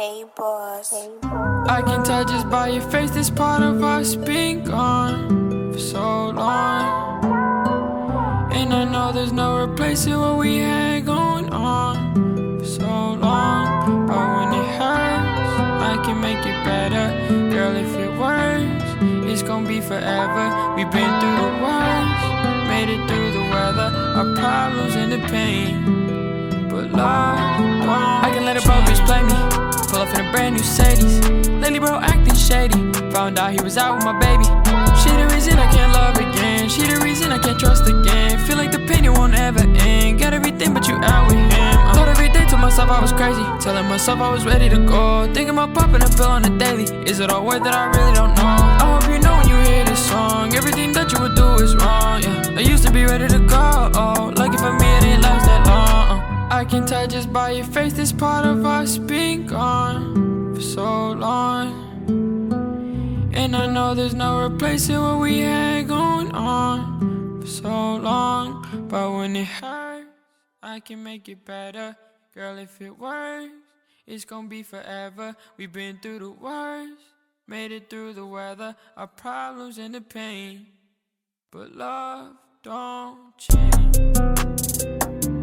Hey boss. I can tell just by your face this part of us been gone for so long. And I know there's no replacing what we had going on for so long. But when it hurts, I can make it better. Girl, if it works, it's gonna be forever. We've been through the worst, made it through the weather, our problems and the pain. But love, I can let a bro bitch play me. Pull up in a brand new Mercedes. Lately bro acting shady. Found out he was out with my baby. She the reason I can't love again. She the reason I can't trust again. Feel like the pain it won't ever end. Got everything but you out with him. I thought every day to myself I was crazy. Telling myself I was ready to go. Thinking about popping a pill on the daily. Is it all worth it? I really don't know. I hope you know when you hear this song, everything that you would do is wrong, yeah. I used to be ready to go, lucky for me it didn't last that long. I can tell just by your face this part of us been gone for so long. And I know there's no replacing what we had going on for so long. But when it hurts, I can make it better. Girl, if it works, it's gonna be forever. We've been through the worst, made it through the weather, our problems and the pain. But love don't change.